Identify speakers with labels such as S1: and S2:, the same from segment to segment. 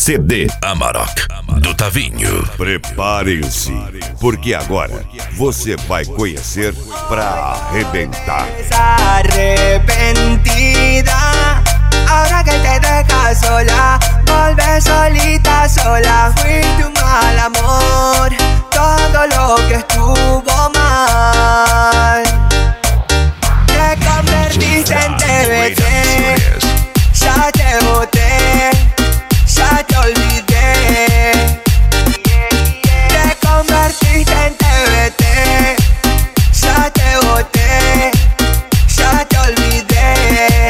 S1: CD Amarok, do Tavinho.
S2: Preparem-se, porque agora você vai conhecer pra arrebentar.
S3: Arrepentida, ahora que te dejas sola, volves solita sola. Fui tu mal amor, todo lo que estuvo mal. Te convertiste en TBT, ya te boté, ya te olvidé. Te convertiste en TBT, ya te boté, ya te olvidé.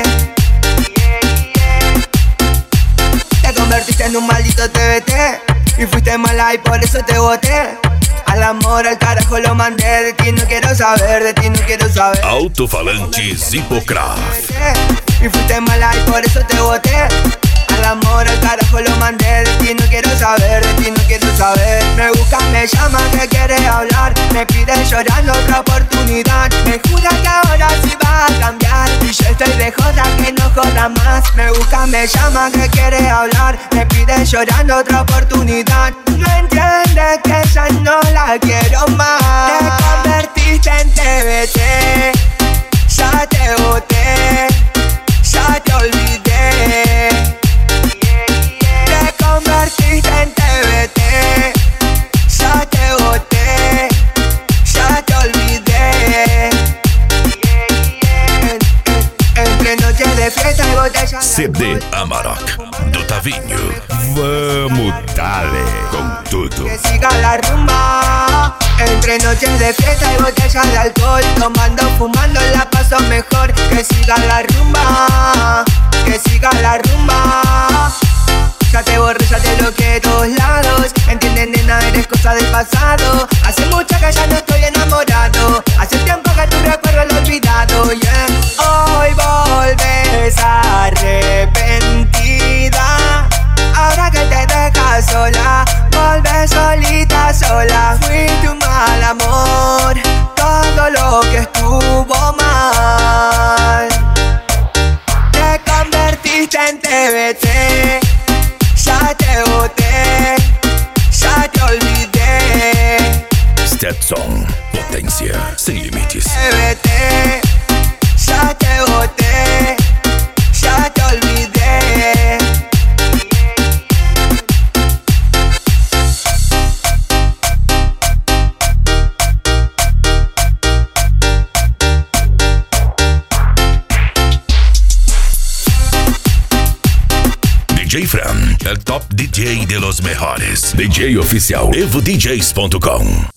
S3: Te convertiste en un maldito TBT y fuiste mala y por eso te boté. Al amor, al carajo lo mandé. De ti no quiero saber, de ti no quiero saber.
S1: Alto-falantes Hipocraft.
S3: Y fuiste mala y por eso te boté. Al amor, al carajo lo mandé. De ti no quiero saber, de ti no quiero saber. Me buscas, me llamas, que quieres hablar. Me pides llorando otra oportunidad. Me jura que ahora sí vas a cambiar. Y yo estoy de joda, que no joda más. Me buscas, me llamas, que quieres hablar. Me pides llorando otra oportunidad. No entiendes que esa no la quiero más. Te convertiste en TBT, ya te boté, ya te olvidé. Te convertiste en TBT, ya te boté, ya te olvidé. Entre noches de fiesta y botellas.
S1: CD Amarok, do Tavinho. Vamos dale com tudo.
S3: Que siga la rumba. Entre noches de fiesta y botellas de alcohol, tomando, fumando la paso mejor. Que siga la rumba, que siga la rumba. Ya te borré, ya te bloqueé de todos lados. Entienden, nena, eres cosa del pasado. Hace mucho que ya no estoy enamorado. Hace tiempo que tu recuerdo lo he olvidado, yeah. Hoy volves arrepentida, ahora que te dejas sola, volves solita sola. Fui tu mal amor, todo lo que estuvo mal. Te convertiste en TBT, ya te boté, ya te olvidé.
S1: Stetson, potência sem limites.
S3: TBT, ya te boté, ya te olvidé.
S1: DJ Fran, el top DJ de los mejores. DJ oficial, EvoDJs.com.